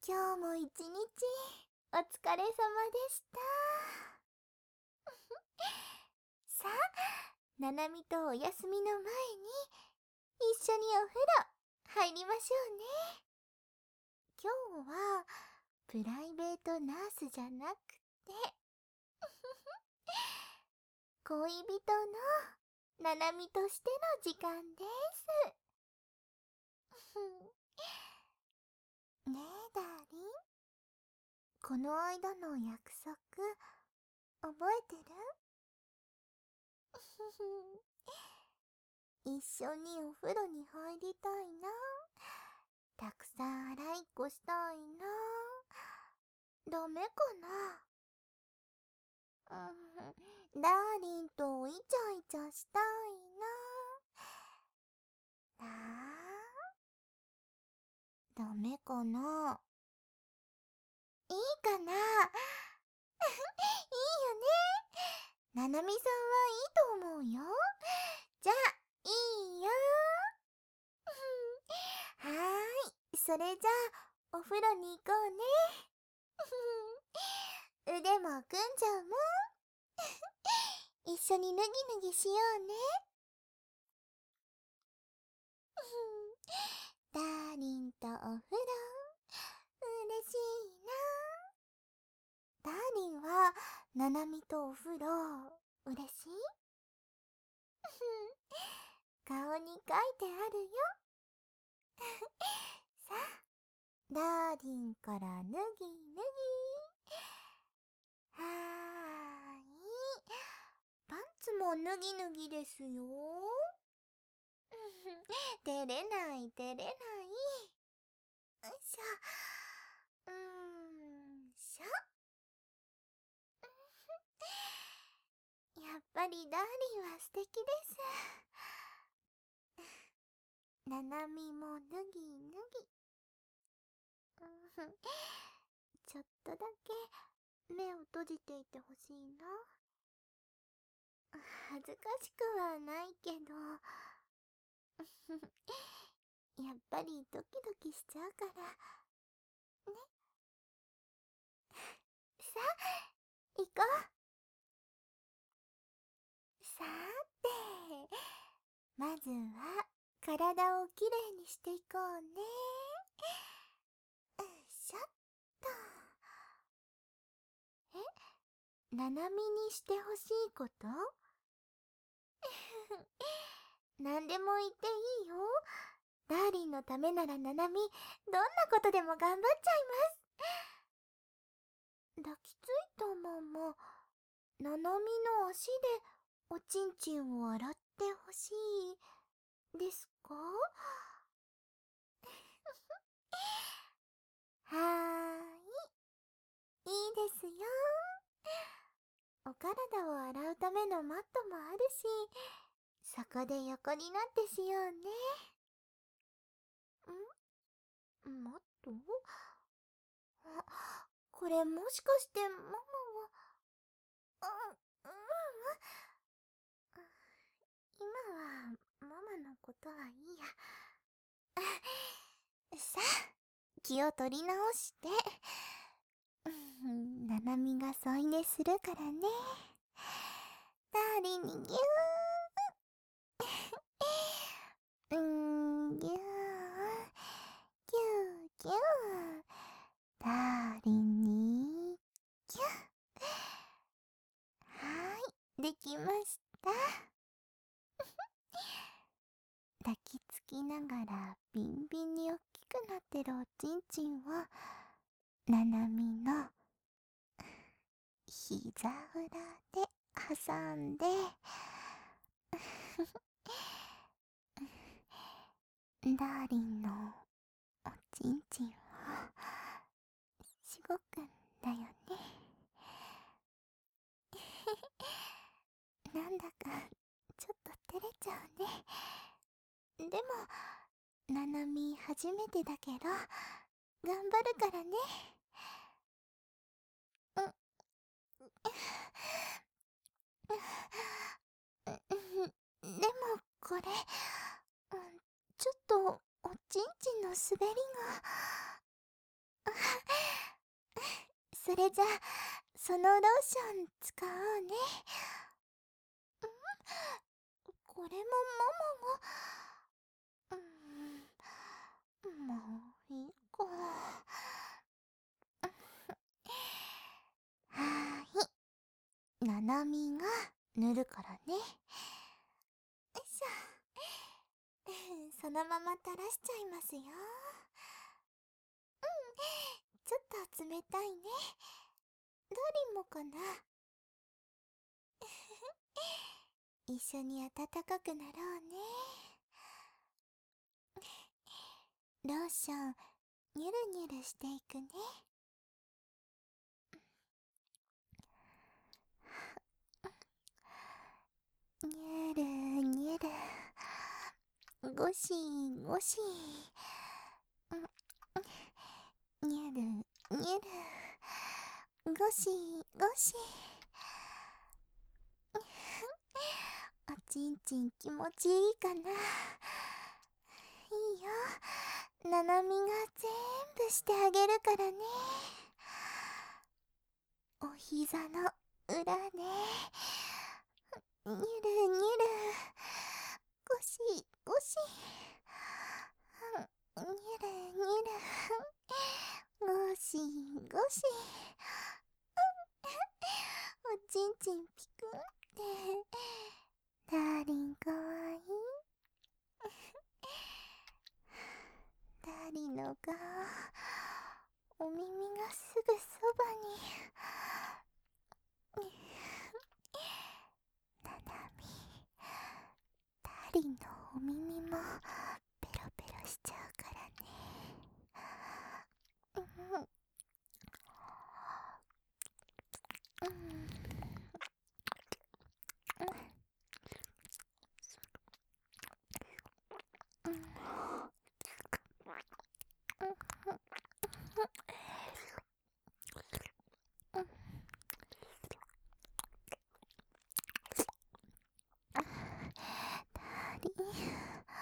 今日も一日お疲れ様でした。さあ、ななみとお休みの前に一緒にお風呂入りましょうね。今日はプライベートナースじゃなくて恋人のななみとしての時間です。ねえダーリン、この間の約束覚えてる？一緒にお風呂に入りたいな。たくさん洗いっこしたいな。ダメかな？ダーリンとイチャイチャしたいな。ダメかな？いいかな？いいよね。ななみさんはいいと思うよ。じゃあ、いいよ。はーい。それじゃあ、お風呂に行こうね。腕も組んじゃうもん。一緒に脱ぎ脱ぎしようね。ダーリンとお風呂、嬉しいな。ダーリンは、ななみとお風呂、嬉しい？顔に書いてあるよ。さあ、ダーリンから脱ぎ脱ぎ。はーい。パンツも脱ぎ脱ぎですよ。照れない照れない。よいしょ。しょ。やっぱりダーリンは素敵です。ななみも脱ぎ脱ぎ。ちょっとだけ目を閉じていてほしいな。恥ずかしくはないけどやっぱりドキドキしちゃうからね。さあ、行こう。さーて、まずは体をきれいにしていこうね。よいしょっと。ななみにしてほしいこと？何でも言っていいよ。ダーリンのためならななみ、どんなことでも頑張っちゃいます。抱きついたまま、ななみの足でおちんちんを洗ってほしいですか？はーい、いいですよ。お体を洗うためのマットもあるし、そこで横になってしようね。マット？あ、これもしかしてママは、うん、今はママのことはいいや。さあ、気を取り直して。ななみが添い寝するからね。ダーリンにぎゅー。ぎゅー。ぎゅーぎゅー。ダーリンにぎゅー。はーい、できました。抱きつきながらビンビンに大きくなってるおちんちんをななみの膝裏で挟んでダーリンのおちんちんをしごくんだよね。なんだかちょっと照れちゃうね。でもななみ初めてだけど頑張るからね。うん。でもこれ、ちょっとおちんちんの滑りが。 それじゃ、そのローション使おうね。これもママが。もういいか。はーい。ななみが塗るからね。よいしょ。そのまま垂らしちゃいますよ。ちょっと冷たいね。ドリンもかな。一緒に暖かくなろうね。ローション、ニュルニュルしていくね。ニュルニュル。ゴシゴシ。ニュルニュル。ゴシゴシ。おちんちん気持ちいいかな。いいよ。ななみが全部してあげるからね。お膝の裏ね。ニュルニュル。ゴシゴシ。ニュルニュル。ゴシゴシ。おちんちんピクって。ダーリンかわいい。ダーリンの顔、お耳がすぐそばに。ななみ、ダーリンのお耳もペロペロしちゃうからね。ダーリン。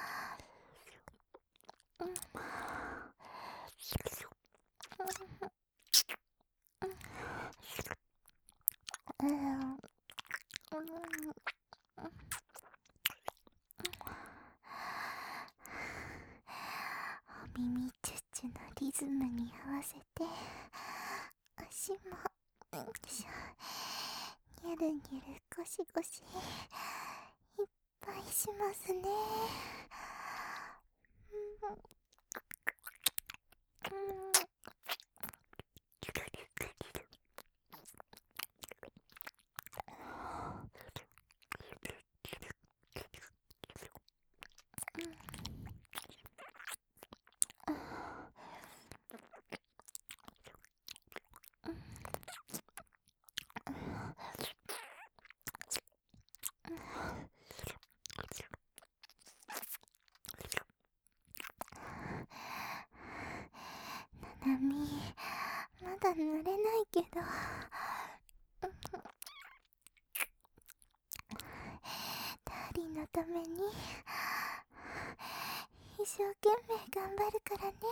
お耳チュッチュのリズムに合わせて足もよいしょ、ニュルニュルゴシゴシいっぱいしますね。ななみ、まだ慣れないけど、ダーリンのために一生懸命頑張るからね。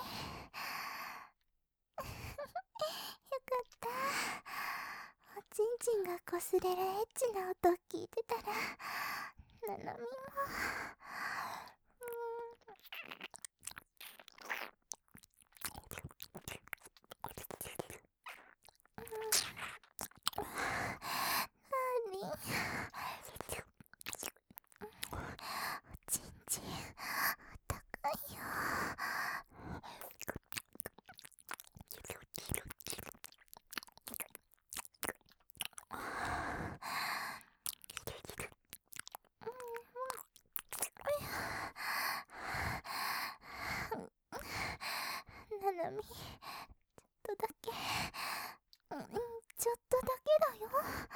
よかった。おちんちんがこすれるエッチな音聞いてたら、ななみもダーリン、おちんちんあったかいよ。ななみ、ちょっとだけ、ちょっとだけだよ。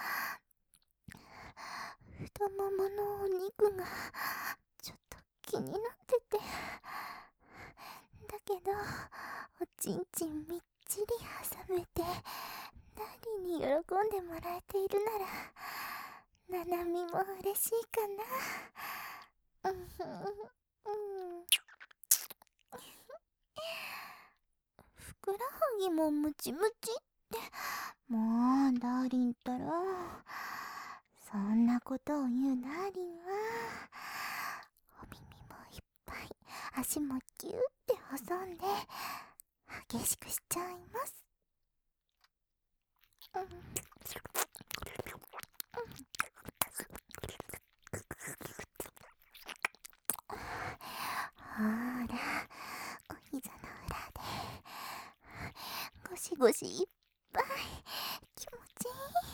太もものお肉がちょっと気になってて。だけど、おちんちんみっちり挟めてダーリンに喜んでもらえているなら、ななみも嬉しいかな。 くらはぎもムチムチって。もうダーリンったら、そんなことを言うダーリンはお耳もいっぱい、足もキューって挟んで激しくしちゃいます。ほら、お膝の裏でゴシゴシいっぱい、気持ちい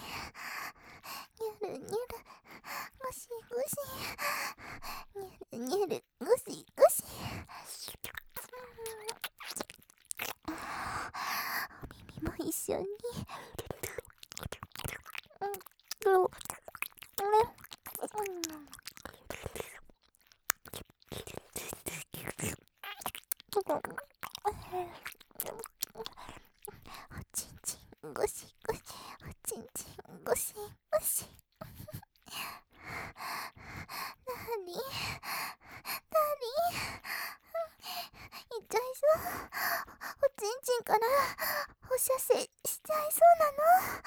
い。にゅるにゅる、ゴシゴシ、にゅるにゅる、ゴシゴシ。お耳も一緒に。おちんちんゴシゴシ、おちんちんゴシゴシ。ダーリン、ダーリン、いっちゃいそう。おちんちんから放射線しちゃいそうなの。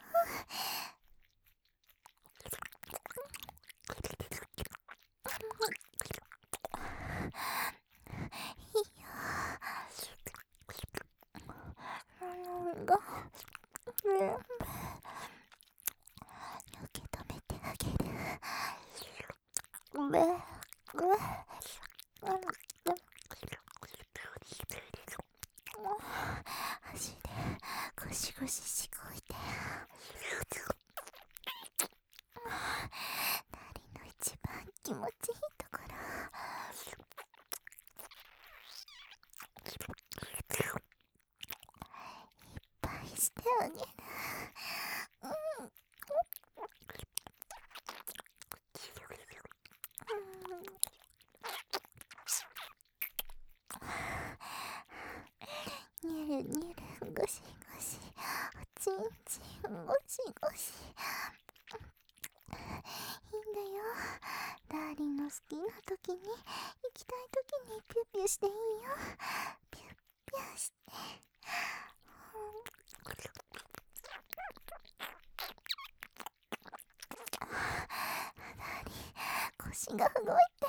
いいよ。なんだ。受け止めてあげる。足でゴシゴシしごいて。ダーリンの一番気持ちいいところ。いっぱいしてあげる。にゅるにゅる、ゴシゴシ、おちんちんゴシゴシ。いいんだよ。ダーリンの好きな時に、行きたい時にピュッピュしていいよ。ピュッピュして。ダーリン、腰が動いて。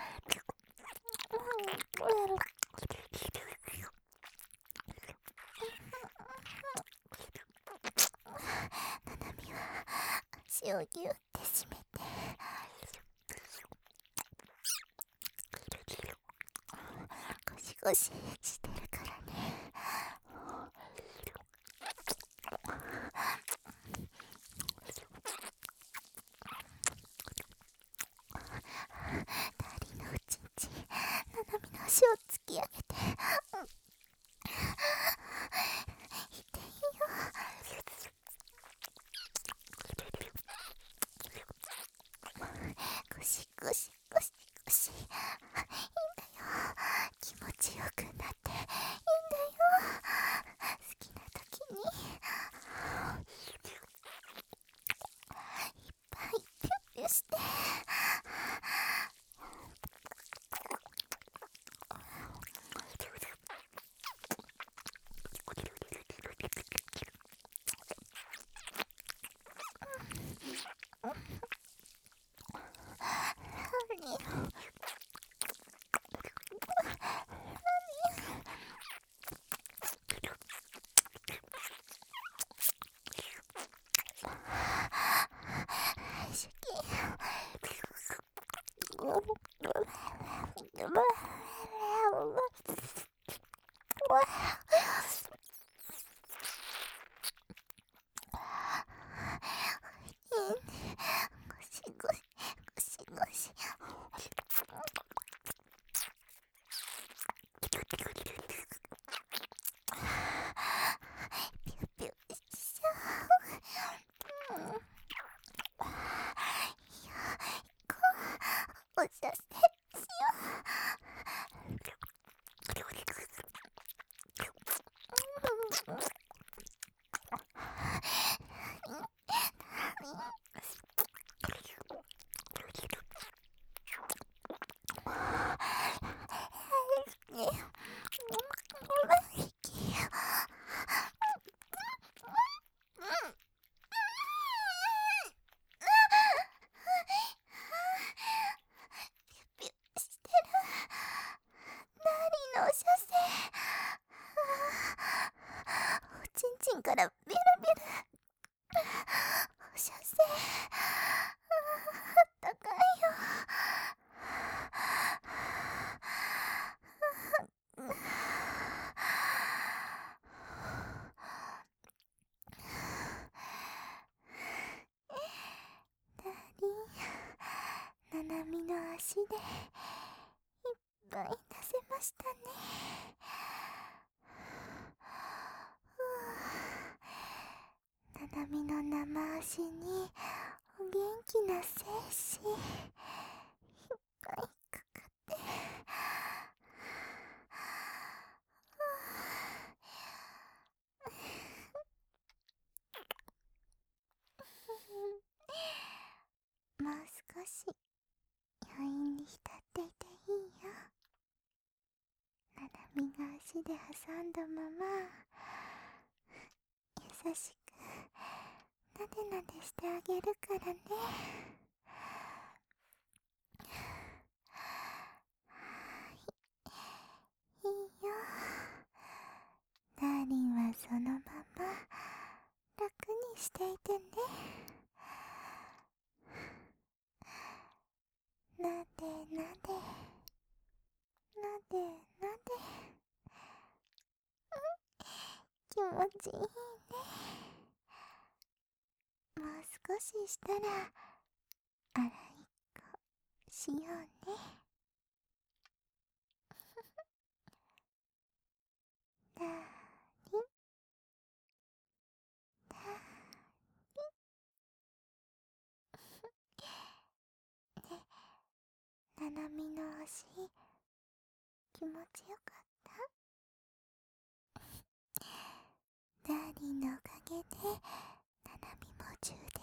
ななみは足をギュッて締めて。ゴシゴシしてるからね。ダーリンのおちんちん、ななみの足を突き上げて。いていいよ。ゴシゴシゴシゴシ。いいんだよ。気持ちよくなっていいんだよ。好きな時にいっぱいピュッピュして。 ンからビルビル。放射線。あったかいよ。ダーリン、ナナミの足でいっぱい出せましたね。ナナミの生足にお元気な精子いっぱいかかって、もう少し余韻に浸っていていいよ。ナナミが足で挟んだまま優しくなでなでしてあげるからね。いいよ。ダーリンはそのまま楽にしていてね。なでなでなでなで、気持ちいいね。もう少ししたら洗いっこしようね。だーりん、だーりん。で、ななみの足気持ちよかった？ダーリンのおかげでナナミも充